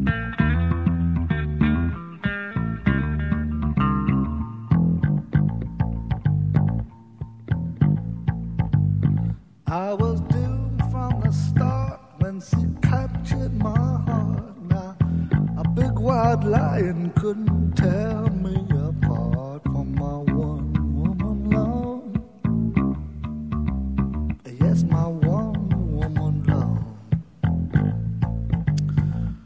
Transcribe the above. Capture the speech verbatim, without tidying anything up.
I was doomed from the start when she captured my heart. Now a big white lion couldn't tell